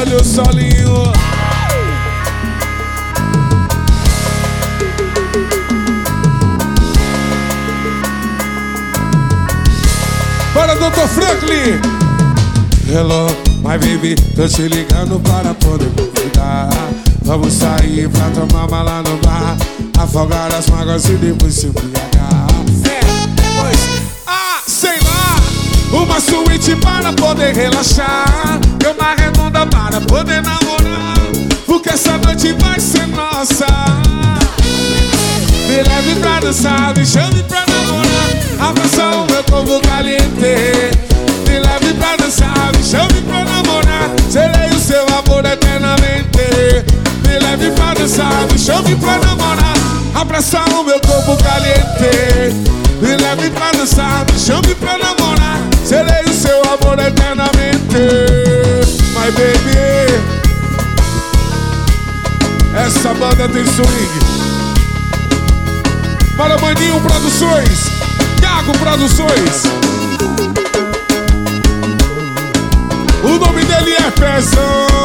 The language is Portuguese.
olha o solinho. Bora, Dr. Franklin. Hello, my baby, tô te ligando para poder convidar. Vamos sair pra tomar uma lá no bar, afogar as mágoas e depois se embriagar. Pois, sei lá, uma suíte para poder relaxar, cama redonda para poder namorar, porque essa noite vai ser nossa. Me leve pra dançar, me chame pra namorar, abraça o meu corpo caliente. Me leve pra dançar, me chame pra namorar, serei o seu amor eternamente. Me leve pra dançar, me chame pra namorar, abraçar o meu corpo caliente. Me leve pra dançar, me chame pra namorar, serei o seu amor eternamente. My baby, essa banda tem swing. Para Maninho Produções, Thiago Produções. O nome dele é Pezão.